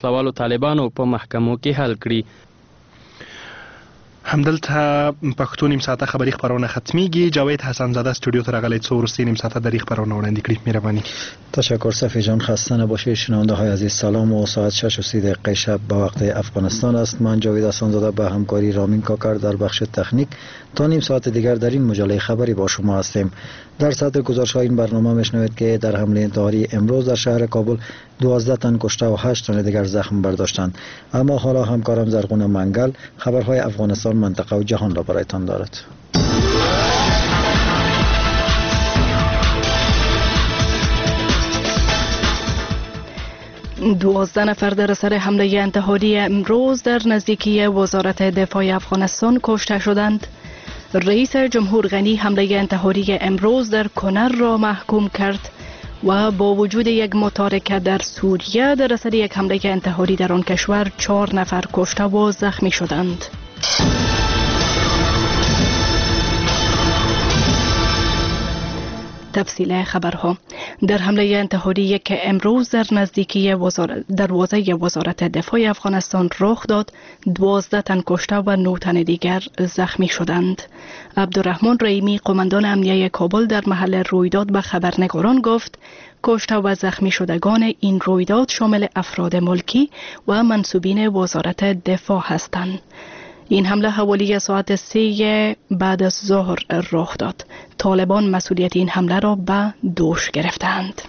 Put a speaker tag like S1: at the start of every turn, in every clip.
S1: سوالو طالبانو په محکمو کې حل کړي.
S2: همدلته پښتو نیم ساعته خبری خبرونه ختمیږي. جاوید حسن زاده استودیو ته راغلی څو وروستي نیم ساعته دری خبرونه وړاندې کړي. مهرباني.
S3: تشکر صفی جان. خسته نباشید شنونده های عزیز. سلام و ساعت 6:30 شب به وقت افغانستان است. من جاوید حسن زاده به همکاری رامین کاکر در بخش تکنیک تا نیم ساعت دیگر در این مجله خبری با شما هستیم. در صدر گزارش های این برنامه میشنوید که در حمله انتحاری امروز در شهر کابل 12 تن کشته و 8 تن دیگر زخم برداشتند. اما حالا همکارم زرغون منگل خبرهای افغانستان، منطقه و جهان را برایتان دارد.
S4: 12 نفر در اثر حمله انتحاری امروز در نزدیکی وزارت دفاع افغانستان کشته شدند. رئیس جمهور غنی حمله انتحاری امروز در کنر را محکوم کرد و با وجود یک متارکه در سوریه در اثر یک حمله انتحاری در آن کشور 4 نفر کشته و زخمی شدند. تفصیل خبرها. در حمله انتحاری که امروز در نزدیکی دروازه وزارت دفاع افغانستان رخ داد 12 تن کشته و 9 تن دیگر زخمی شدند. عبدالرحمن رحیمی قماندان امنیه کابل در محل رویداد به خبرنگاران گفت کشته و زخمی شدگان این رویداد شامل افراد ملکی و منصوبین وزارت دفاع هستند. این حمله حوالی ساعت 3 بعد از ظهر رخ داد. طالبان مسئولیت این حمله را به دوش گرفتند.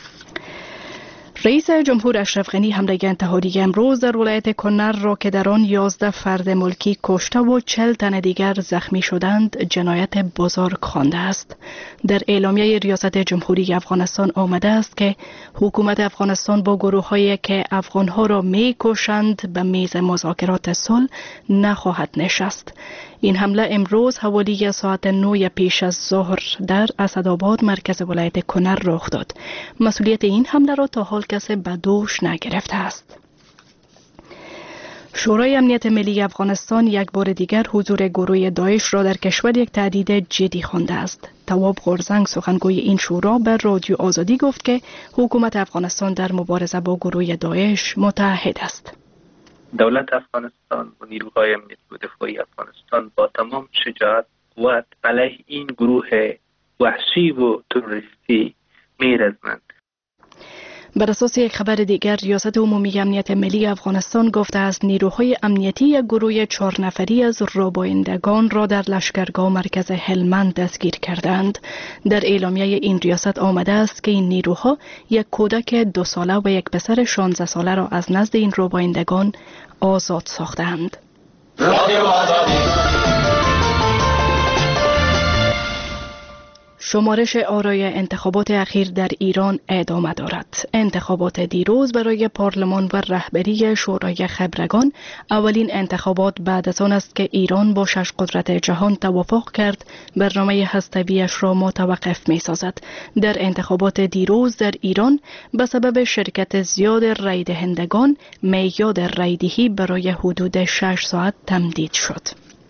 S4: رئیس جمهور اشرف غنی حمله انتحاری امروز در ولایت کنر را که در آن 11 فرد ملکی کشته و 40 تن دیگر زخمی شدند جنایت بزرگ خوانده است. در اعلامیه ریاست جمهوری افغانستان آمده است که حکومت افغانستان با گروه‌هایی که افغان‌ها را می‌کشند به میز مذاکرات صلح نخواهد نشست. این حمله امروز حوالی ساعت 9 پیش از ظهر در اسدآباد مرکز ولایت کنر رخ داد. مسئولیت این حمله را تا حال کسی به دوش نگرفته است. شورای امنیت ملی افغانستان یک بار دیگر حضور گروه داعش را در کشور یک تهدید جدی خوانده است. تواب غورزنگ سخنگوی این شورا به رادیو آزادی گفت که حکومت افغانستان در مبارزه با گروه داعش متحد است.
S5: دولت افغانستان و نیروهای امنیتی و دفاعی افغانستان با تمام شجاعت قوت علیه این گروه وحشی و تروریستی می‌رزمند.
S4: بر اساس یک خبر دیگر ریاست عمومی امنیت ملی افغانستان گفته است نیروهای امنیتی یک گروه 4 نفری از ربایندگان را در لشکرگاه مرکز هلمند دستگیر کردند. در اعلامیه این ریاست آمده است که این نیروها یک کودک 2 ساله و یک پسر 16 ساله را از نزد این ربایندگان آزاد ساختند. شمارش آرای انتخابات اخیر در ایران ادامه دارد. انتخابات دیروز برای پارلمان و رهبری شورای خبرگان اولین انتخابات بعد از آن است که ایران با 6 قدرت جهان توافق کرد برنامه هسته‌ای‌اش را متوقف می‌سازد. در انتخابات دیروز در ایران به سبب شرکت زیاد رای دهندگان میعاد رایدهی برای حدود 6 ساعت تمدید شد.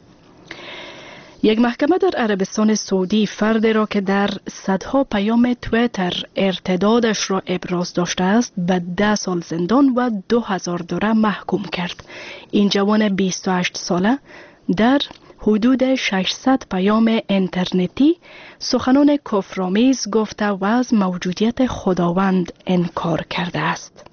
S4: یک محکمه در عربستان سعودی فرد را که در صدها پیام توییتر ارتدادش را ابراز داشته است به 10 سال زندان و 2000 دلار محکوم کرد. این جوان 28 ساله در حدود 600 پیام اینترنتی سخنان کفرآمیز گفته و از موجودیت خداوند انکار کرده است.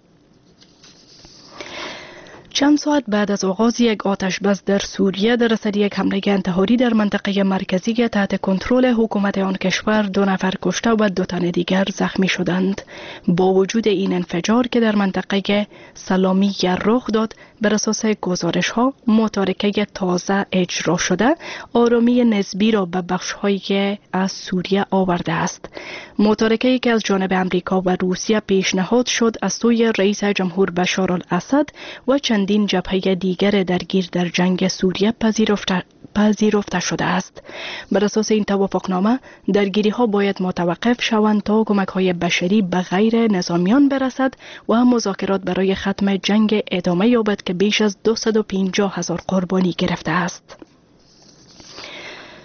S4: چند ساعت بعد از آغاز یک آتش بس در سوریه در اثر یک حمله انتحاری در منطقه مرکزی تحت کنترل حکومت آن کشور 2 نفر کشته و 2 تن دیگر زخمی شدند. با وجود این انفجار که در منطقه سلامیه رخ داد بر اساس گزارش ها متارکه تازه اجرا شده آرامی نسبی را به بخش‌های از سوریه آورده است. متارکه‌ای که از جانب امریکا و روسیه پیشنهاد شد از سوی رئیس جمهور بشار الاسد و چندین جبهه دیگر درگیر در جنگ سوریه پذیرفته شده است. بر اساس این توافقنامه درگیری ها باید متوقف شوند تا کمک های بشری به غیر نظامیان برسد و مذاکرات برای ختم جنگ ادامه یابد که بیش از 250,000 قربانی گرفته است.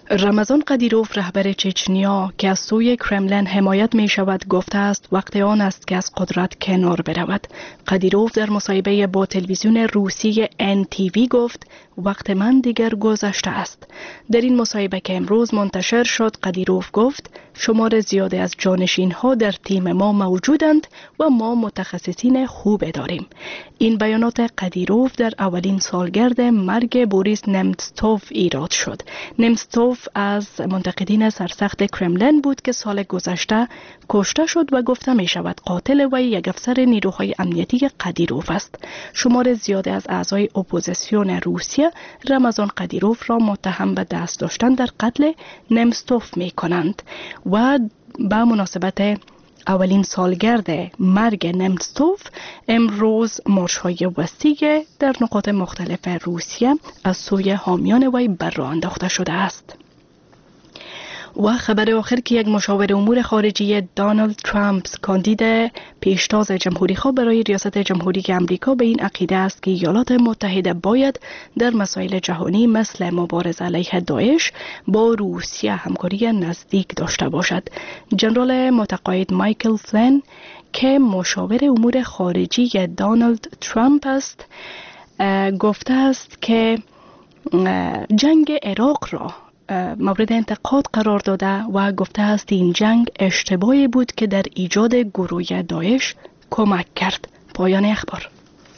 S4: رمضان قدیروف رهبر چچنیا که از سوی کرملین حمایت می شود گفته است وقت آن است که از قدرت کنار برود. قدیروف در مصاحبه با تلویزیون روسی NTV گفت وقت من دیگر گذشته است. در این مصاحبه که امروز منتشر شد قدیروف گفت شمار زیادی از جانشین ها در تیم ما موجودند و ما متخصصین خوب داریم. این بیانات قدیروف در اولین سالگرد مرگ بوریس نمتسوف ایراد شد. نمتسوف از منتقدین سرسخت کرملین بود که سال گذشته کشته شد و گفته می شود قاتل وی یک افسر نیروهای امنیتی قدیروف است. شمار زیادی از اعضای اپوزیسیون روسیه رمضان قدیروف را متهم به دست داشتن در قتل نمتسوف می کنند و به مناسبت اولین سالگرد مرگ نمتسوف امروز مارش‌های وسیع در نقاط مختلف روسیه از سوی حامیان وی بر راه انداخته شده است. و خبر آخر که یک مشاور امور خارجی دونالد ترامپ کاندید پیشتاز جمهوری‌خواه برای ریاست جمهوری امریکا به این عقیده است که ایالات متحده باید در مسائل جهانی مثل مبارزه علیه داعش با روسیه همکاری نزدیک داشته باشد. جنرال متقاعد مایکل فلین که مشاور امور خارجی دونالد ترامپ است گفته است که جنگ عراق را مورد انتقاد قرار داده و گفته است این جنگ اشتباهی بود که در ایجاد گروه داعش کمک کرد. پایان اخبار.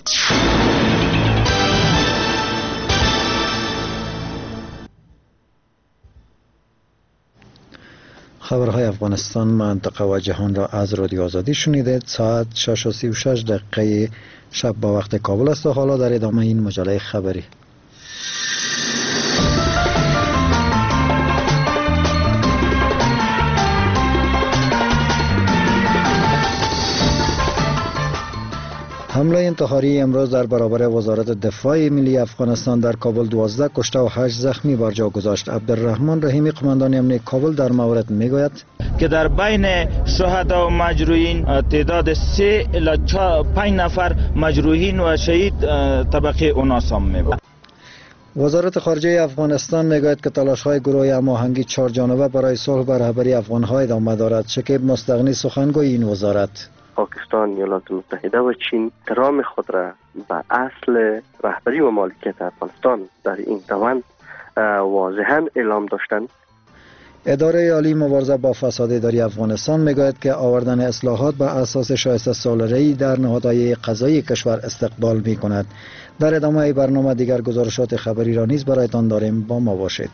S3: خبرهای افغانستان، منطقه و جهان را از رادیو آزادی شنیدید. ساعت 6:36 شب با وقت کابل است و حالا در ادامه این مجله خبری. حمله انتحاری امروز در برابر وزارت دفاع ملی افغانستان در کابل 12 کشته و 8 زخمی بر جا گذاشت. عبدالرحمن رحیمی قماندان امنیه کابل در مورد میگوید
S6: که در بین شهدا و مجروحین تعداد 3 الی 5 نفر مجروحین و شهید طبقه اوناس هم میبود.
S3: وزارت خارجه افغانستان میگوید که تلاش‌های گروه هماهنگی 4 جانبه برای صلح به رهبری افغان‌ها ادامه دارد. شکیب مستغنی سخنگوی این وزارت:
S7: پاکستان، ایالات متحده و چین احترام خود را به اصل رهبری و مالکیت افغانستان در این روند واضحاً اعلام داشتند.
S3: اداره عالی مبارزه با فساد اداری افغانستان میگوید که آوردن اصلاحات به اساس شایسته سالاری در نهادهای قضایی کشور استقبال میکند. در ادامه برنامه دیگر گزارشات خبری را نیز برایتان داریم، با ما باشید.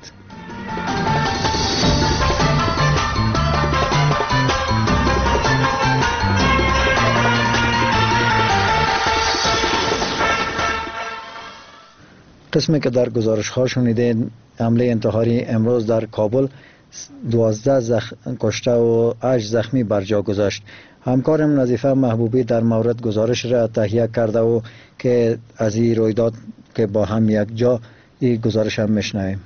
S3: قسمی که در گزارش ها شنیدید، حمله انتحاری امروز در کابل 12 کشته و 8 زخمی بر جا گذاشت. همکارم نظیفه محبوبی در مورد گزارش را تهیه کرده و که از این رویداد که با هم یک جا این گزارش هم میشنویم.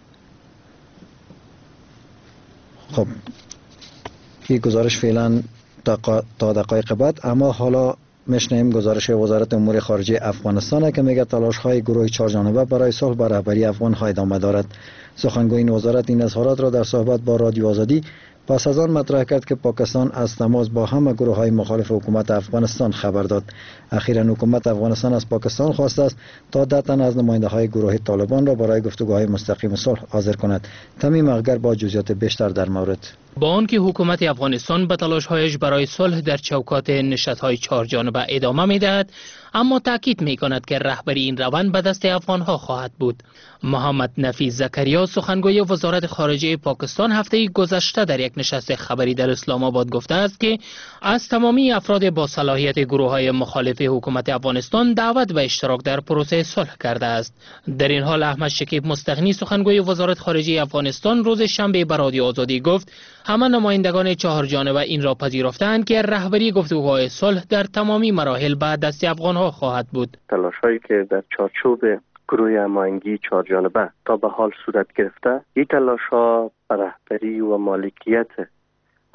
S3: خب این گزارش فعلا تا دقایق بعد، اما حالا میشنویم گزارش وزارت امور خارجه افغانستان که میگه تلاش‌های گروه 4 جانبه برای صلح به رهبری افغان‌ها ادامه دارد. سخنگوی این وزارت این اظهارات را در صحبت با رادیو آزادی پس از آن مطرح کرد که پاکستان از تماس با همه گروه‌های مخالف حکومت افغانستان خبر داد. اخیراً حکومت افغانستان از پاکستان خواسته است تا 10 تن از نماینده‌های گروه طالبان را برای گفتگوهای مستقیم صلح حاضر کند. تمیم اخگر با جزئیات بیشتر در مورد.
S8: با آنکه حکومت افغانستان به تلاش‌هایش برای صلح در چوکات نشست‌های 4 جانبه ادامه می‌دهد، اما تاکید می‌کند که رهبری این روند به دست افغان‌ها خواهد بود. محمد نفیس زکریا سخنگوی وزارت خارجه پاکستان هفته گذشته در یک نشست خبری در اسلام آباد گفته است که از تمامی افراد با صلاحیت گروه‌های مخالف حکومت افغانستان دعوت به اشتراک در پروسه صلح کرده است. در این حال احمد شکیب مستغنی سخنگوی وزارت خارجه افغانستان روز شنبه به رادیو آزادی گفت همه نمایندگان 4 جانبه این را پذیرفتند که رهبری گفتگوهای صلح در تمامی مراحل به دست افغان‌ها خواهد بود.
S7: تلاش‌هایی که در چارچوب گروه هماهنگی 4 جانبه تا به حال صورت گرفته، این تلاش‌ها به رهبری و مالکیت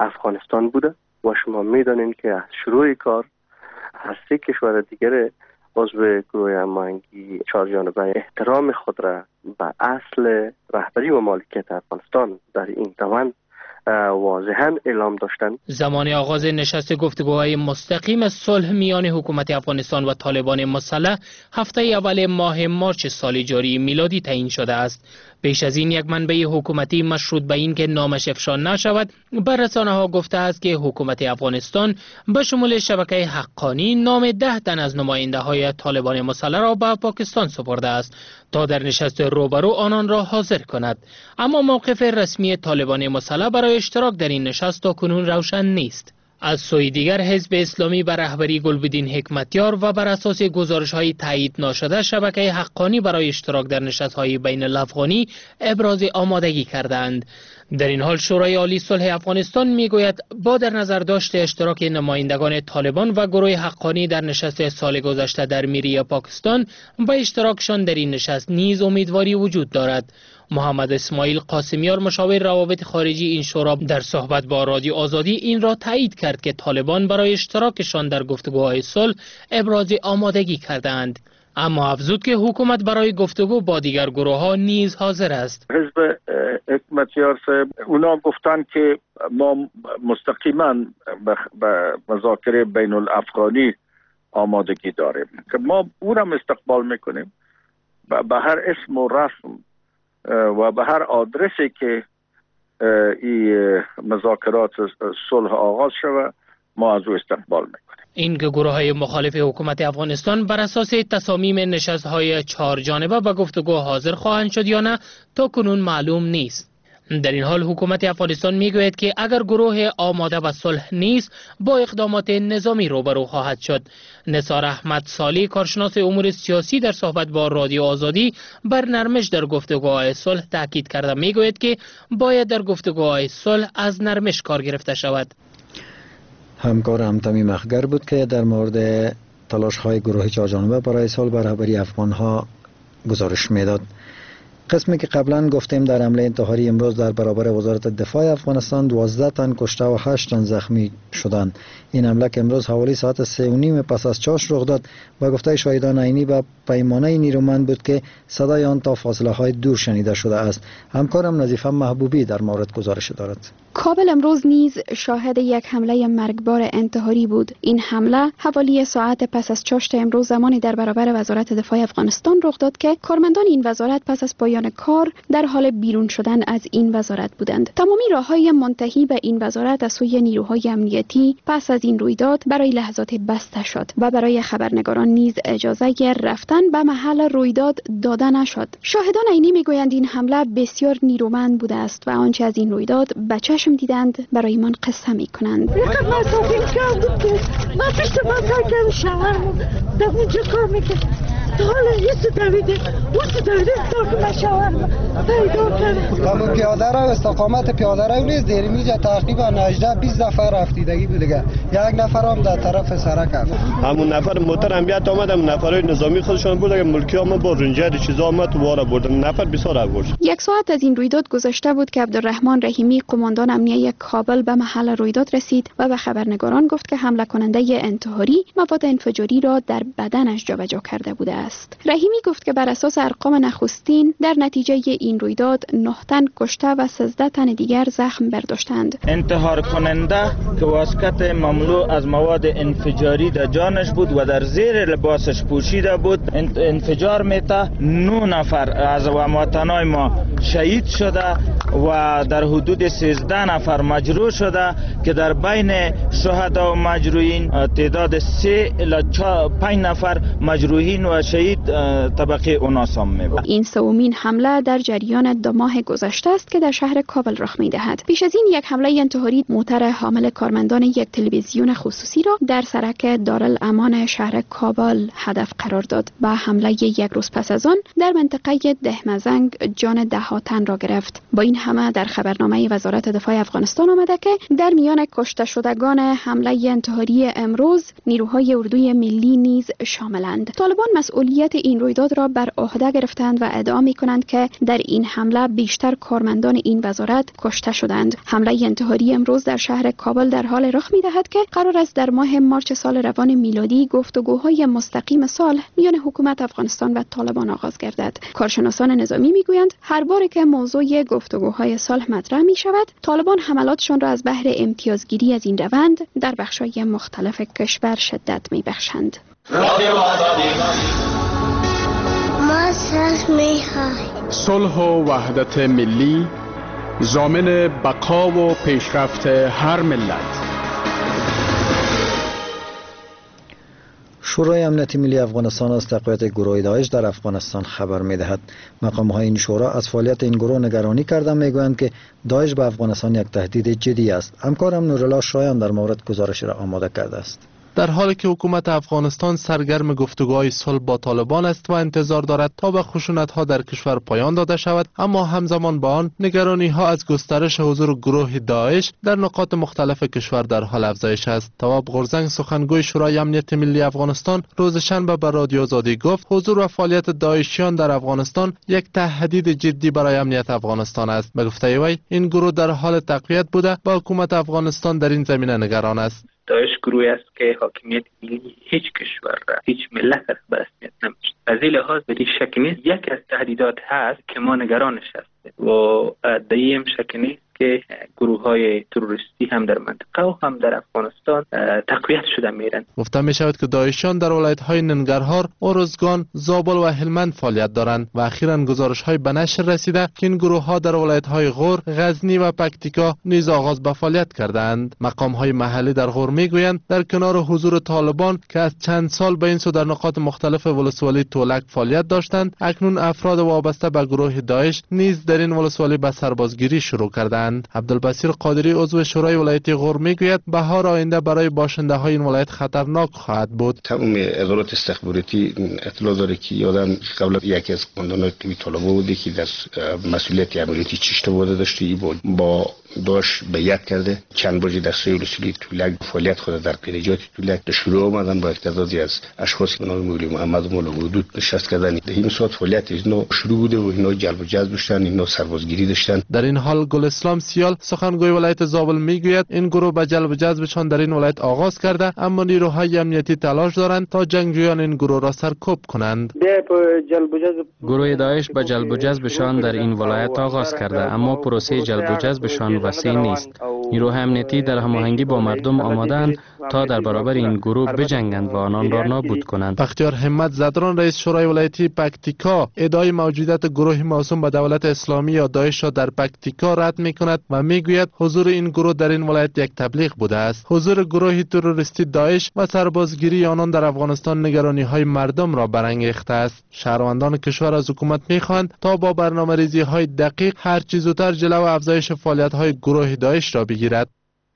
S7: افغانستان بوده و شما می‌دانید که از شروع کار هر 3 کشور دیگر عضو گروه هماهنگی چهار جانبه احترام خود را به اصل رهبری و مالکیت افغانستان در این روند واضحاً اعلام داشتند.
S8: زمان آغاز نشست گفتگوهای مستقیم صلح میان حکومت افغانستان و طالبان مسلح هفته اول ماه مارچ سال جاری میلادی تعیین شده است. پیش از این یک منبع حکومتی مشروط به این که نامش افشا نشود بر رسانه‌ها گفته است که حکومت افغانستان به شمول شبکه حقانی نام 10 تن از نماینده‌های طالبان مسلح را به پاکستان سپرده است تا در نشست روبرو آنان را حاضر کند. اما موقف رسمی طالبان مسلح برای اشتراک در این نشست تاکنون روشن نیست. از سوی دیگر حزب اسلامی بر رهبری گلبدین حکمتیار و بر اساس گزارش‌های تایید ناشده شبکه حقانی برای اشتراک در نشست‌های بین الافغانی ابراز آمادگی کردند. در این حال شورای عالی صلح افغانستان میگوید با در نظر داشته اشتراک نمایندگان طالبان و گروه حقانی در نشست سال گذشته در میری پاکستان به اشتراکشان در این نشست نیز امیدواری وجود دارد. محمد اسماعیل قاسمیار مشاور روابط خارجی این شورا در صحبت با رادیو آزادی این را تایید کرد که طالبان برای اشتراکشان در گفتگوهای صلح ابراز آمادگی کردند. اما افزود که حکومت برای گفتگو با دیگر گروه ها نیز حاضر است.
S9: حزب حکمتیار صاحب اونا گفتن که ما مستقیما به مذاکره بین الافغانی آمادگی داریم که ما او را استقبال میکنیم به هر اسم و رسم و به هر آدرسی که این مذاکرات صلح آغاز شود ما از او استقبال میکنیم.
S8: این گروه های مخالف حکومت افغانستان بر اساس تصامیم نشست های 4 جانبه به گفتگو حاضر خواهند شد یا نه تا کنون معلوم نیست. در این حال حکومت افغانستان میگوید که اگر گروه آماده به صلح نیست با اقدامات نظامی روبرو خواهد شد. نثار احمد صالح کارشناس امور سیاسی در صحبت با رادیو آزادی بر نرمش در گفتگوهای صلح تاکید کرده میگوید که باید در گفتگوهای صلح از نرمش کار گرفته شود.
S3: همکارم تمیم اخگر بود که در مورد تلاش‌های گروه چهارجانبه برای صلح به رهبری افغان‌ها گزارش میداد. قسمی که قبلا گفتیم در حمله انتحاری امروز در برابر وزارت دفاع افغانستان 12 تن کشته و 8 تن زخمی شدند. این حمله که امروز حوالی ساعت 3:30 پس از چاش رخ داد و گفته شاهدان عینی به پیمانه نیرومند بود که صدای آن تا فاصله های دور شنیده شده است. همکارم نظیفه محبوبی در مورد گزارش دارد.
S10: کابل امروز نیز شاهد یک حمله مرگبار انتحاری بود. این حمله حوالی ساعت پس از چاشت امروز زمانی در برابر وزارت دفاع افغانستان رخ داد که کارمندان این وزارت پس از پایان کار در حال بیرون شدن از این وزارت بودند. تمامی راههای منتهی به این وزارت از سوی نیروهای امنیتی پس از این رویداد برای لحظات بسته شد و برای خبرنگاران نیز اجازه رفتن به محل رویداد داده نشد. شاهدان عینی میگویند این حمله بسیار نیرومند بوده است و آنچه از این رویداد به چشم دیدند برای من قصه میکنند.
S11: یکم مسافر کردم که من پشت مسافر شهرم در اونجا کار میکنم. حالا یه دویده تا که من شهرم پیدا کردم.
S12: پیاده رو استقامت پیاده رو نیست دیریم اینجا تقریبا 18-20 نفر رفتیدگی بودگه. یک نفر هم در طرف سرک هست.
S13: همون نفر موتر امنیت آمد، همون نفرای نظامی خودشان بودن، ملکی هم با رنجر چیزا آمد تو واره بردن. نفر بسیار آورد.
S10: یک ساعت از این رویداد گذشته بود که عبدالرحمن رحیمی قماندان امنیه کابل به محل رویداد رسید و به خبرنگاران گفت که حمله کننده انتحاری مواد انفجاری را در بدنش جابجا کرده بوده است. رحیمی گفت که بر اساس ارقام نخستین در نتیجه این رویداد 9 تن کشته و 13 تن دیگر زخم برداشتند.
S6: انتحار کننده که واسکت مملو از مواد انفجاری در جانش بود و در زیر لباسش پوشیده بود انفجار میته. 9 نفر از هموطنای ما شهید شده و در حدود 13 نفر مجروح شده که در بین شهدا و مجروحین تعداد 3 الی 5 نفر مجروحین و شهید طبقه اوناس هم میبود.
S10: این سومین حمله در جریان 2 ماه گذشته است که در شهر کابل رخ میدهد. پیش از این یک حمله انتحاری موتر حامل کارمندان یک تلویزیون خصوصی را در سرک دارالامان شهر کابل هدف قرار داد. با حمله یک روز پس از آن در منطقه دهمزنگ جان 10 تن را گرفت. با این این همه در خبرنامه وزارت دفاع افغانستان آمده که در میان کشته شدگان حمله انتحاری امروز نیروهای اردوی ملی نیز شاملند. طالبان مسئولیت این رویداد را بر عهده گرفتند و ادعا می‌کنند که در این حمله بیشتر کارمندان این وزارت کشته شدند. حمله انتحاری امروز در شهر کابل در حال رخ می‌دهد که قرار است در ماه مارس سال روان میلادی گفتگوهای مستقیم صلح میان حکومت افغانستان و طالبان آغاز گردد. کارشناسان نظامی میگویند هر بار که موضوع گفتگوهای صلح مطرح می شود، طالبان حملاتشان را از بهر امتیازگیری از این روند در بخش‌های مختلف کشور شدت می‌بخشند.
S14: ما صلح می‌خواهیم.
S15: صلح و وحدت ملی ضامن بقا و پیشرفت هر ملت.
S3: شورای امنیت ملی افغانستان از تقویت گروه داعش در افغانستان خبر می‌دهد. مقام‌های این شورا از فعالیت این گروه نگرانی کرده می‌گویند که داعش به افغانستان یک تهدید جدی است. همکارم نورالله شایان در مورد گزارش را آماده کرده است.
S16: در حالی که حکومت افغانستان سرگرم گفتگوهای صلح با طالبان است و انتظار دارد تا به خشونت‌ها در کشور پایان داده شود، اما همزمان با آن نگرانی‌ها از گسترش حضور گروه داعش در نقاط مختلف کشور در حال افزایش است. تواب غورزنگ سخنگوی شورای امنیت ملی افغانستان روز شنبه به رادیو آزادی گفت حضور و فعالیت داعشیان در افغانستان یک تهدید جدی برای امنیت افغانستان است. به گفته وی این گروه در حال تقویت بوده و حکومت افغانستان در این زمینه نگران است.
S5: داعش گروهی است که حاکمیت ملی هیچ کشور را، هیچ ملت را به رسمیت نمی‌شناسد. از این لحاظ بدین شک نیست یک از تهدیدات هست که ما نگرانش هستیم و دیم شک نیست که گروه‌های تروریستی هم در منطقه و هم در افغانستان تقویت شده میرن.
S16: گفته می شود که داعشیان در ولایت‌های ننگرهار، ارزگان، زابل و هلمند فعالیت دارند و اخیراً گزارش‌های به نشر رسیده که این گروه‌ها در ولایت‌های غور، غزنی و پکتیکا نیز آغاز به فعالیت کردند. مقام‌های محلی در غور می‌گویند در کنار حضور طالبان که از چند سال به این سو در نقاط مختلف ولسوالی تولک فعالیت داشتند، اکنون افراد وابسته به گروه داعش نیز در این ولسوالی به سربازگیری شروع کردند. عبدالبصیر قادری عضو شورای ولایتی غور میگوید بهار آینده برای باشنده های این ولایت خطرناک خواهد بود.
S17: تمام ادارات استخباراتی اطلاع داره که یادم قبل یکی از قماندانان طالبان بوده که در مسئولیت عملیاتی چشت بوده داشته با داعش بیعت کرده. چند بار در سه ولسوالی تولک فعالیت خود در پیرجات تولک در شروع آمدن با تعدادی از اشخاص به نام مولی محمد مولا حدود نشست کردن. در این صورت فعالیت اینا شروع بوده و اینا جلب و جذب داشتن، اینا سربازگیری داشتن.
S16: در این حال گل اسلام سیال سخنگوی ولایت زابل میگوید این گروه به جلب و جذبشان در این ولایت آغاز کرده، اما نیروهای امنیتی تلاش دارند تا جنگجویان این گروه را سرکوب کنند.
S1: گروه داعش به جلب و جذبشان در این ولایت آغاز کرده، اما پروسه جلب و جذبشان وسیع نیست. نیروهای امنیتی در هماهنگی با مردم آمادند تا در برابر این گروه بجنگند و آنان را نابود کنند.
S16: بختیار همت زدران رئیس شورای ولایتی پکتیکا ادعای موجودیت گروه موسوم به دولت اسلامی یا داعش را در پکتیکا رد می‌کند و میگوید حضور این گروه در این ولایت یک تبلیغ بوده است. حضور گروه تروریستی داعش و سربازگیری آنان در افغانستان نگرانی‌های مردم را برانگیخته است. شهروندان کشور از حکومت می‌خواهند تا با برنامه‌ریزی‌های دقیق هر چه زودتر جلو افزایش فعالیت‌های گروه داعش را بگیرد.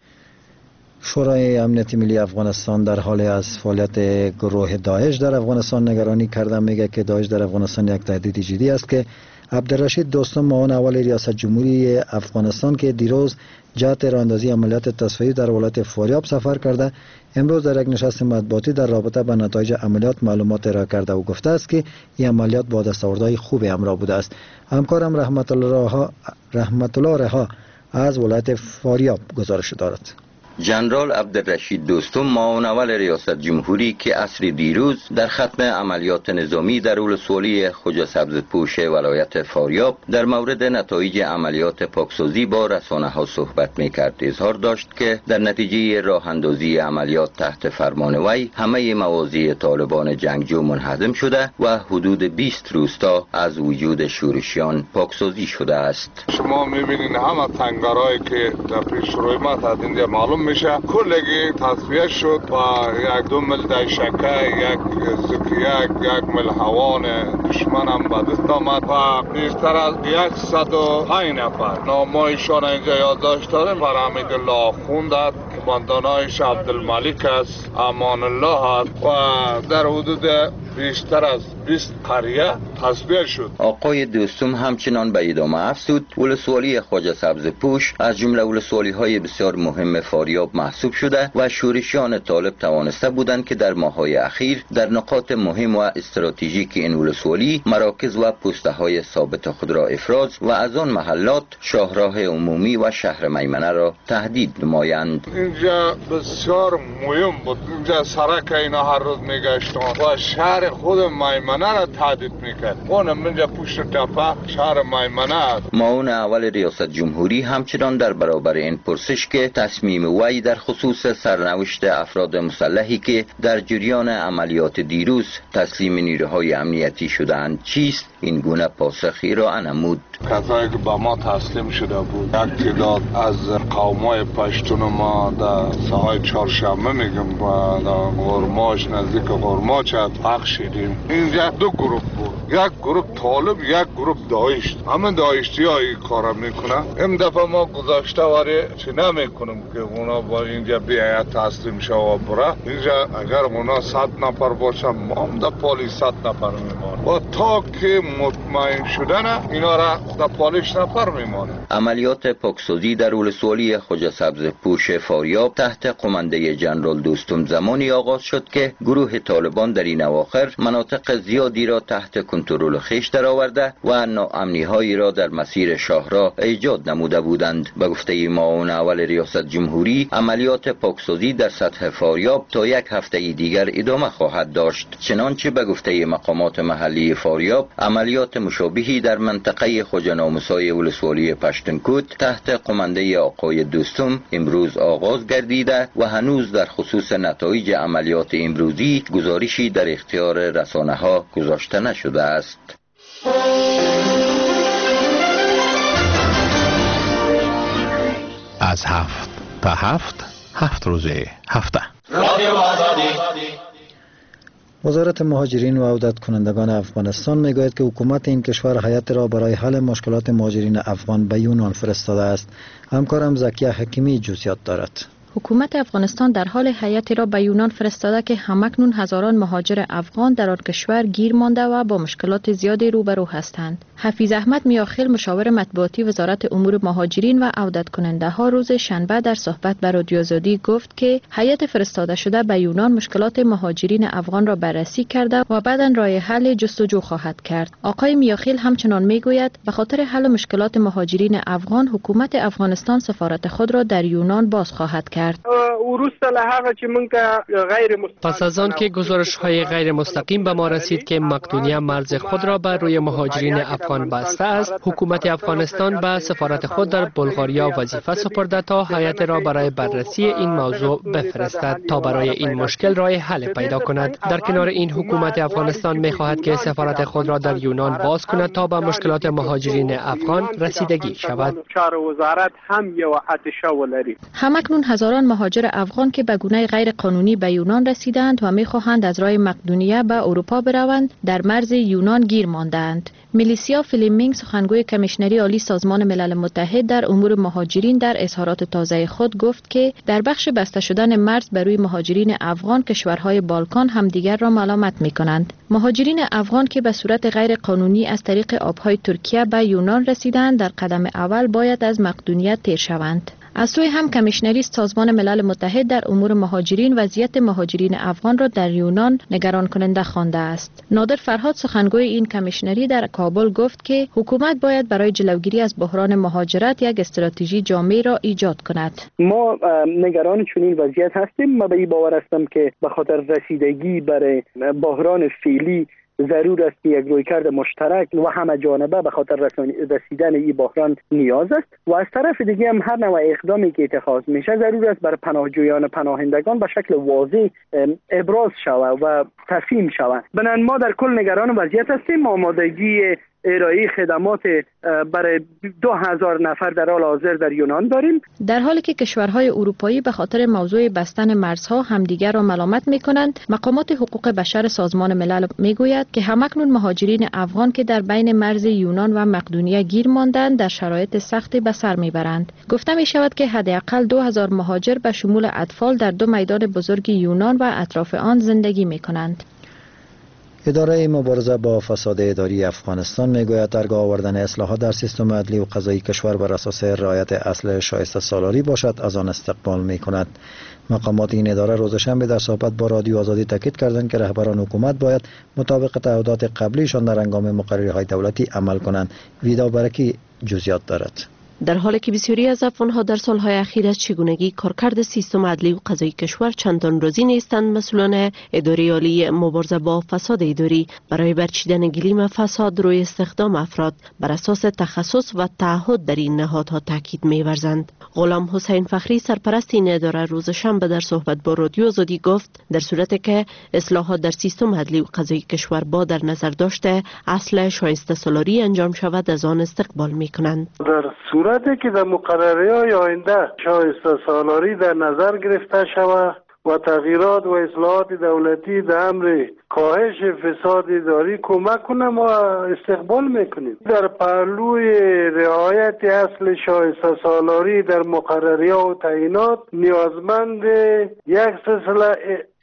S3: شورای امنیت ملی افغانستان در حال از فعالیت گروه داعش در افغانستان نگرانی کرده. میگه که داعش در افغانستان یک تهدید جدی است که عبدالرشید دوستم معاون اول ریاست جمهوری افغانستان که دیروز جهت راهاندازی عملیات تصفیه‌ای در ولایت فاریاب سفر کرده، امروز در یک نشست مطبوعاتی در رابطه با نتایج عملیات معلومات ارائه کرده و گفته است که این عملیات با دستاوردهای خوب همراه بوده است. همکارم رحمت الله رها از ولایت فاریاب گزارش دارد.
S18: جنرال عبدالرشید دوستم معاون اول ریاست جمهوری که عصر دیروز در ختم عملیات نظامی در ولسوالی خوجا سبزپوش ولایت فاریاب در مورد نتایج عملیات پاکسازی با رسانه‌ها صحبت می‌کرد، اظهار داشت که در نتیجه راه اندازی عملیات تحت فرمان وی همه مواضع طالبان جنگجو منهدم شده و حدود 20 روستا از وجود شورشیان پاکسازی شده است.
S19: شما می‌بینید همه تنگرایی که در پیش روی ما تا اینجا معلوم میشه کلگی تصفیه شد و یک دو مل دشکه، یک زکیه، یک مل هوان دشمن هم به دست آمد و بیشتر از 105 نفر نامایشان اینجا یادداشت داریم. فرحمید الله خوندد، کماندانایش عبدالملک است، امان الله است و در حدود بیشتر از 20 قریه تصفیه شد.
S18: آقای دوستم همچنان به ادامه افزود ولسوالی خواجه سبزپوش از جمله ولسوالی های بسیار مهم فاریاب محسوب شده و شورشیان طالب توانسته بودند که در ماه‌های اخیر در نقاط مهم و استراتژیک این ولسوالی مراکز و پسته های ثابت خود را افراز و از آن محلات شاهراه عمومی و شهر میمنه را تهدید نمایند.
S19: اینجا بسیار مهم بود. اینجا سرک اینا هر روز میگشتن و شهر خود میمنه را تهدید میکرد. اونم اینجا پشت تپه شهر میمنه.
S18: معاون اول ریاست جمهوری همچنان در برابر این پرسش که تصمیم وی در خصوص سرنوشت افراد مسلحی که در جریان عملیات دیروز تسلیم نیروهای امنیتی شدند چیست، این گونه پاسخی را نمود.
S19: کسایی که با ما تسلیم شده بود یک تعداد از قومای پشتون ما در ساحای چهارشنبه میگم و در غرماش نزدیک غرماچ حق شدیم. اینجا دو گروه بود، یک گروه طالب یک گروه داعش. همه داعشی ها این کار میکنن. این دفعه ما گذاشته واری چی نمیکنم که اونا با اینجا بیاید تسلیم شد و بره. اینجا اگر اونا 100 نفر باشن ما هم در پالیس 100 نفر میمانیم و تا که مطمئن شدن اینا را در پالیس نفر میمانه.
S18: عملیات پاکسازی در ولسوالی خواجه سبزپوش فاریاب تحت قمانده جنرال دوستم زمانی آغاز شد که گروه طالبان در این اواخر مناطق زیادی را تحت کنترل خویش درآورده و ناامنی هایی را در مسیر شاهراه ایجاد نموده بودند. به گفته معاون اول ریاست جمهوری عملیات پاکسازی در سطح فاریاب تا یک هفته دیگر ادامه خواهد داشت. چنانچه به گفته مقامات محلی فاریاب عملیات مشابهی در منطقه خواجه نامسای ولسوالی پشتونکوت تحت قمانده آقای دوستم امروز آغاز گردیده و هنوز در خصوص نتایج عملیات امروزی گزارشی در اختیار رسانه ها گذاشته نشده است.
S20: از 7 تا 7 روز هفته.
S3: وزارت مهاجرین و عودت کنندگان افغانستان میگوید که حکومت این کشور هیئت را برای حل مشکلات مهاجرین افغان به یونان فرستاده است. همکارم زکیه حکیمی جزئیات دارد.
S21: حکومت افغانستان در حال هیئتی را به یونان فرستاده که همکنون هزاران مهاجر افغان در آن کشور گیر مانده و با مشکلات زیادی روبرو هستند. حفیظ احمد میاخیل مشاور مطبوعاتی وزارت امور مهاجرین و عودت کننده ها روز شنبه در صحبت با رادیو آزادی گفت که هیئت فرستاده شده به یونان مشکلات مهاجرین افغان را بررسی کرده و بعداً راه حل جستجو خواهد کرد. آقای میاخیل همچنان میگوید به خاطر حل مشکلات مهاجرین افغان حکومت افغانستان سفارت خود را در یونان باز خواهد کرد.
S1: پس از آن که گزارش های غیر مستقیم به ما رسید که مقدونیه مرز خود را بر روی مهاجرین افغان بسته است، حکومت افغانستان به سفارت خود در بلغاریا وظیفه سپرده تا هیئت را برای بررسی این موضوع بفرستد تا برای این مشکل راه حل پیدا کند. در کنار این حکومت افغانستان می خواهد که سفارت خود را در یونان باز کند تا به مشکلات مهاجرین افغان رسیدگی شود.
S21: همکنون هزاران مهاجر افغان که به گونه غیر قانونی به یونان رسیدند و می‌خواهند از راه مقدونیه به اروپا بروند در مرز یونان گیر ماندند. میلیسیا فلیمینگ سخنگوی کمیشنری عالی سازمان ملل متحد در امور مهاجرین در اظهارات تازه خود گفت که در بخش بسته شدن مرز بر روی مهاجرین افغان کشورهای بالکان همدیگر را ملامت می‌کنند. مهاجرین افغان که به صورت غیر قانونی از طریق آبهای ترکیه به یونان رسیدند در قدم اول باید از مقدونیه تیر شوند. از سوی هم کمیشنری سازمان ملل متحد در امور مهاجرین وضعیت مهاجرین افغان را در یونان نگران کننده خوانده است. نادر فرهاد سخنگوی این کمیشنری در کابل گفت که حکومت باید برای جلوگیری از بحران مهاجرت یک استراتژی جامع را ایجاد کند.
S22: ما نگران چنین وضعیت هستیم. من به این باور هستم که به خاطر رسیدگی برای بحران فعلی ضرور است که یک رویکرد مشترک و همه جانبه به خاطر رسیدن این بحران نیاز است و از طرف دیگه هم هر نوع اقدامی که اتخاذ میشه ضرور است برای پناهجویان پناهندگان به شکل واضح ابراز شود و تفهیم شود. بنابراین ما در کل نگران وضعیت هستیم. آمادگی ارائه خدمات برای 2000 نفر در حال حاضر در یونان داریم.
S21: در حالی که کشورهای اروپایی به خاطر موضوع بستن مرزها همدیگر را ملامت می‌کنند، مقامات حقوق بشر سازمان ملل می‌گوید که همکنون مهاجرین افغان که در بین مرز یونان و مقدونیه گیر ماندند در شرایط سختی به سر می‌برند. گفته می‌شود که حداقل 2000 مهاجر به شمول اطفال در دو میدان بزرگ یونان و اطراف آن زندگی می‌کنند.
S3: اداره مبارزه با فساد اداری افغانستان میگوید درگاه آوردن اصلاحات در سیستم عدلی و قضایی کشور بر اساس رعایت اصل شایسته سالاری باشد از آن استقبال میکند. مقامات این اداره روز شنبه در صحبت با رادیو آزادی تاکید کردند که رهبران حکومت باید مطابق تعهدات قبلیشان در هنگام مقرری‌های دولتی عمل کنند. ویدا برکی جزئیات دارد.
S2: در حالی که بسیاری از افغان‌ها در سالهای اخیر از چگونگی کارکرد سیستم عدلی و قضایی کشور چندان راضی نیستند، مسئولان اداره عالی مبارزه با فساد اداری برای برچیدن گلیم فساد روی استخدام افراد بر اساس تخصص و تعهد در این نهادها تاکید می‌ورزند. غلام حسین فخری سرپرست این اداره روز شنبه در صحبت با رادیو آزادی گفت در صورتی که اصلاحات در سیستم عدلی و قضایی کشور با در نظر داشته اصل شایسته سالاری انجام شود از آن استقبال می‌کنند.
S4: در صورتی که در مقرری‌های آینده شایسته سالاری در نظر گرفته شود و تغییرات و اصلاحات دولتی در امر کاهش فساد اداری کمک کنه ما استقبال میکنیم. در پهلوی رعایت اصل شایسته سالاری در مقرری‌ها و تعیینات نیازمند یک سلسله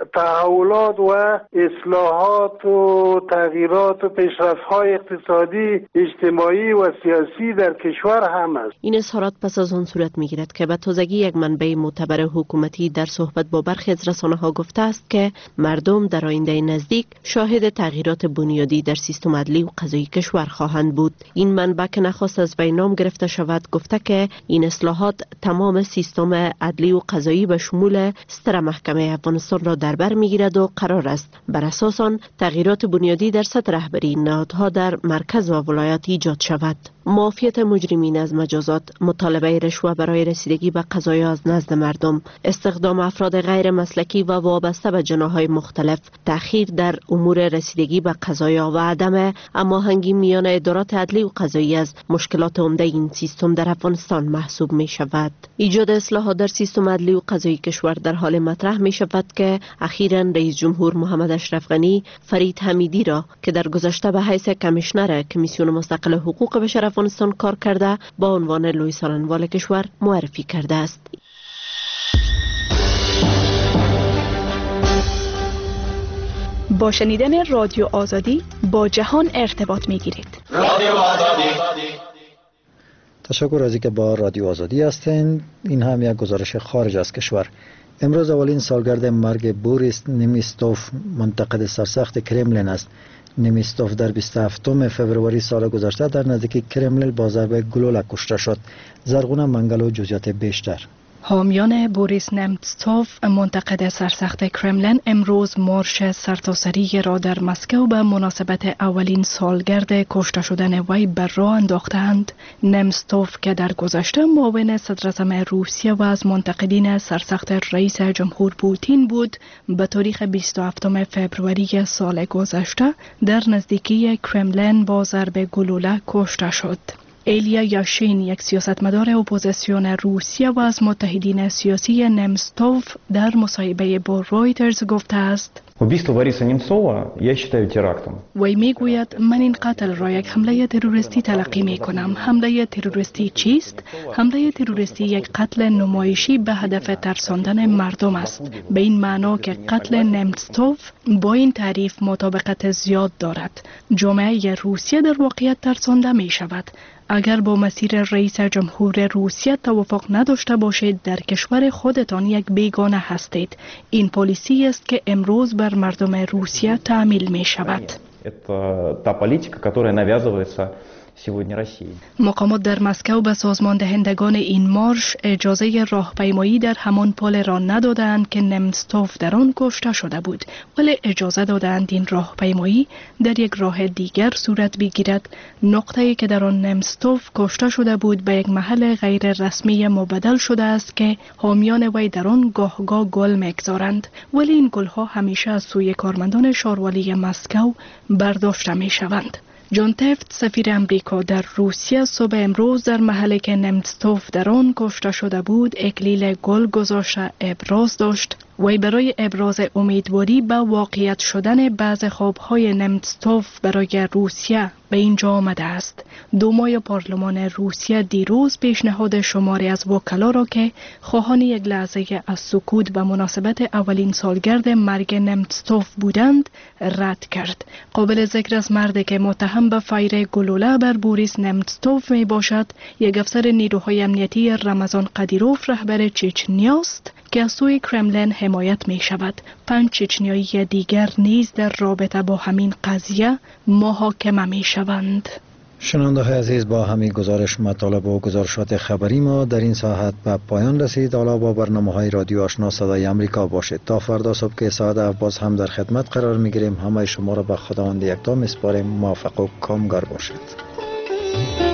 S4: تحولات و اصلاحات و تغییرات و پیشرفت‌های اقتصادی، اجتماعی و سیاسی در کشور هم است.
S2: این اظهارات پس از آن صورت میگیرد که به تازگی یک منبع معتبر حکومتی در صحبت با برخی از رسانه‌ها گفته است که مردم در آینده نزدیک شاهد تغییرات بنیادی در سیستم عدلی و قضایی کشور خواهند بود. این منبع که نخواست از وی نام گرفته شود گفته که این اصلاحات تمام سیستم عدلی و قضایی به شمول ستر محکمه افغانستان را در بر میگیرد و قرار است بر اساس آن تغییرات بنیادی در سطح رهبری نهادها در مرکز و ولایات ایجاد شود. معافیت مجرمین از مجازات، مطالبه رشوه برای رسیدگی به قضایا از نزد مردم، استخدام افراد غیر مسلکی و وابسته به جناح‌های مختلف، تأخیر در امور رسیدگی به قضایا و عدم هماهنگی میان ادارات عدلی و قضایی از مشکلات عمده این سیستم در افغانستان محسوب می شود. ایجاد اصلاحات در سیستم عدلی و قضایی کشور در حال مطرح می شود که اخیراً رئیس جمهور محمد اشرف غنی فرید حمیدی را که در گذشته به حیث کمیشنر کمیسیون مستقل حقوق بشر افغانستان کار کرده با عنوان لوی سالنوال کشور معرفی کرده است.
S23: با شنیدن رادیو آزادی با جهان ارتباط می گیرید.
S3: رادیو آزادی. تشکر از اینکه با رادیو آزادی هستین. این هم یک گزارش خارج از کشور. امروز اولین سالگرد مرگ بوریس نمیستوف، منتقد سرسخت کرملین است. نمیستوف در 27 فوریه سال گذشته در نزدیکی کرملین با ضربه گلوله کشته شد. زرغونه منگل و جزئیات بیشتر.
S23: حامیان بوریس نمتسوف، منتقد سرسخت کرملین، امروز مارش سرتاسری را در مسکو به مناسبت اولین سالگرد کشته شدن وی بر راه انداختند. نمتسوف که در گذشته معاون صدراعظم روسیه و از منتقدین سرسخت رئیس جمهور پوتین بود، به تاریخ 27 فوریه سال گذشته در نزدیکی کرملین با ضربه گلوله کشته شد. ایلیا یاشین، یک سیاستمدار اپوزیسیون روسیه و از متحدین سیاسی نمتسوف، در مصاحبه با رویترز گفته است: وی میگوید من این قتل را یک حمله تروریستی تلقی می کنم. حمله تروریستی چیست؟ حمله تروریستی یک قتل نمایشی به هدف ترساندن مردم است، به این معنا که قتل نمتسوف با این تعریف مطابقت زیاد دارد. جامعه روسیه در واقعیت ترسانده می شود. اگر با مسیر رئیس جمهور روسیه توافق نداشته باشید، در کشور خودتان یک بیگانه هستید. این پالیسی است که امروز بر مردم روسیه تعمیل می شود. مقامات در مسکو به سازمان دهندگان این مارش اجازه راهپیمایی در همان پل را ندادند که نمتسوف در آن کشته شده بود، ولی اجازه دادند این راهپیمایی در یک راه دیگر صورت بگیرد. نقطه‌ای که در آن نمتسوف کشته شده بود به یک محل غیر رسمی مبدل شده است که حامیان وی در آن گاه گل می‌گذارند، ولی این گل‌ها همیشه از سوی کارمندان شاروالی مسکو برداشته می‌شوند. جان تفت، سفیر امریکا در روسیه، صبح امروز در محلی که نمتسوف در آن کشته شده بود اکلیل گل گذاشته ابراز داشت: وی برای ابراز امیدواری به واقعیت شدن بعض خوابهای نمتسوف برای روسیه به اینجا آمده است. دومای پارلمان روسیه دیروز پیشنهاد شماری از وکلا را که خواهان یک لحظه از سکوت به مناسبت اولین سالگرد مرگ نمتسوف بودند رد کرد. قابل ذکر است مردی که متهم به فیر گلوله بر بوریس نمتسوف می باشد یک افسر نیروهای امنیتی رمضان قدیروف رهبر چچنیا است که از سوی کرملین حمایت می شود. 5 چچنیایی دیگر نیز در رابطه با همین قضیه محاکمه می شوند.
S3: شنونده های عزیز، با همین گزارش مطالب و گزارشات خبری ما در این ساعت به پایان رسید. حالا با برنامه های رادیو آشنا صدای امریکا باشید. تا فردا صبح که ساعت 7 باز هم در خدمت قرار می گیریم. همه شما را به خداوند یکتا می سپاریم. موفق و کامگار باشید.